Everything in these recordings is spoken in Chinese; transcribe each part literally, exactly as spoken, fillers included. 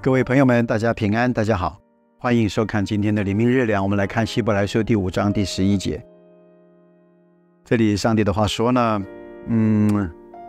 各位朋友们，大家平安，大家好，欢迎收看今天的黎明日粮。我们来看希伯来书第五章第十一节。这里上帝的话说呢，嗯，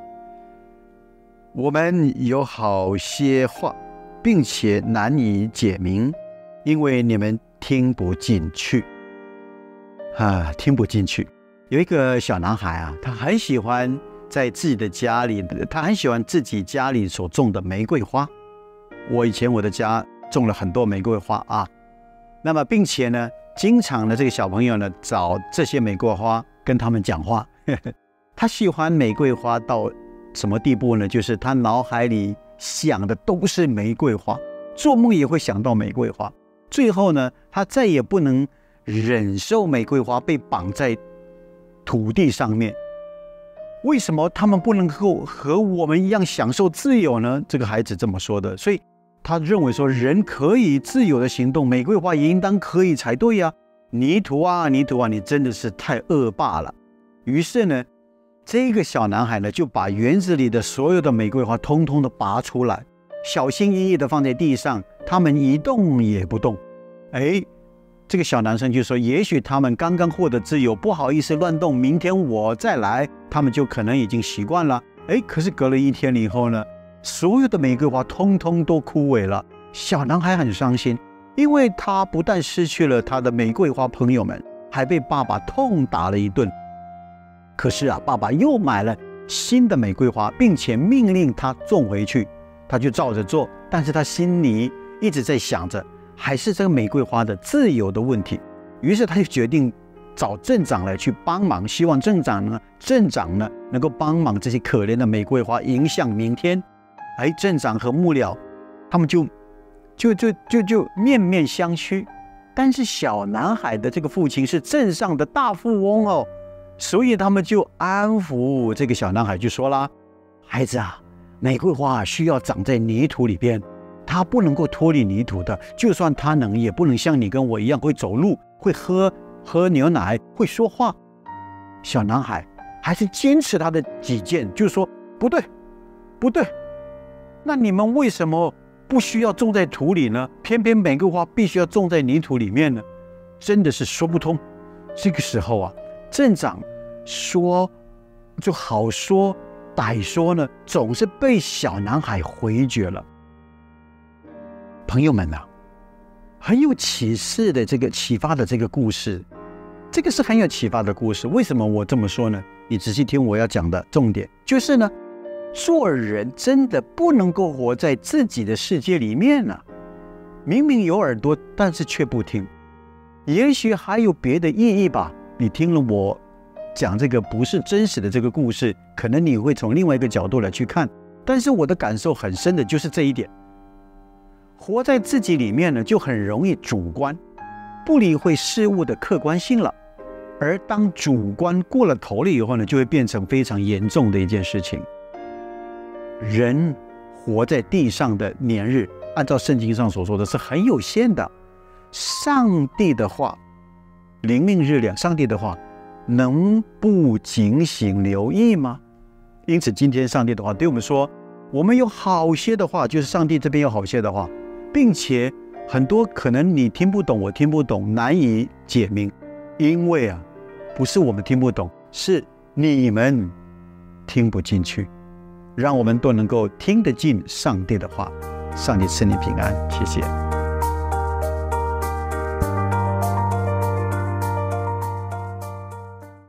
我们有好些话，并且难以解明，因为你们听不进去啊，听不进去。有一个小男孩啊，他很喜欢在自己的家里，他很喜欢自己家里所种的玫瑰花。我以前我的家种了很多玫瑰花啊，那么并且呢，经常呢这个小朋友呢找这些玫瑰花跟他们讲话。呵呵，他喜欢玫瑰花到什么地步呢？就是他脑海里想的都是玫瑰花，做梦也会想到玫瑰花。最后呢，他再也不能忍受玫瑰花被绑在土地上面。为什么他们不能够和我们一样享受自由呢？这个孩子这么说的，所以他认为说人可以自由的行动，玫瑰花也应当可以才对啊。泥土啊泥土啊，你真的是太恶霸了。于是呢，这个小男孩呢就把园子里的所有的玫瑰花通通的拔出来，小心翼翼的放在地上，他们一动也不动。哎，这个小男生就说，也许他们刚刚获得自由，不好意思乱动，明天我再来，他们就可能已经习惯了。哎，可是隔了一天以后呢，所有的玫瑰花通通都枯萎了。小男孩很伤心，因为他不但失去了他的玫瑰花朋友们，还被爸爸痛打了一顿。可是啊，爸爸又买了新的玫瑰花，并且命令他种回去，他就照着做。但是他心里一直在想着，还是这个玫瑰花的自由的问题。于是他就决定找镇长来去帮忙，希望镇长呢，镇长呢能够帮忙这些可怜的玫瑰花迎向明天。哎，镇长和幕僚他们就就就就就面面相觑。但是小男孩的这个父亲是镇上的大富翁哦，所以他们就安抚这个小男孩，就说啦：“孩子啊，玫瑰花需要长在泥土里边，它不能够脱离泥土的。就算它能，也不能像你跟我一样会走路、会喝喝牛奶、会说话。”小男孩还是坚持他的己见，就说：“不对，不对。那你们为什么不需要种在土里呢？偏偏玫瑰花必须要种在泥土里面呢？真的是说不通。”这个时候啊，镇长说就好说歹说呢，总是被小男孩回绝了。朋友们啊，很有启示的这个启发的这个故事，这个是很有启发的故事。为什么我这么说呢？你仔细听我要讲的重点，就是呢，做人真的不能够活在自己的世界里面啊。明明有耳朵，但是却不听，也许还有别的意义吧。你听了我讲这个不是真实的这个故事，可能你会从另外一个角度来去看，但是我的感受很深的就是这一点。活在自己里面呢，就很容易主观，不理会事物的客观性了。而当主观过了头了以后呢，就会变成非常严重的一件事情。人活在地上的年日，按照圣经上所说的是很有限的。上帝的话，灵命日粮，上帝的话能不警醒留意吗？因此今天上帝的话对我们说，我们有好些的话，就是上帝这边有好些的话，并且很多可能你听不懂，我听不懂，难以解明。因为啊，不是我们听不懂，是你们听不进去。让我们都能够听得进上帝的话。上帝赐你平安，谢谢。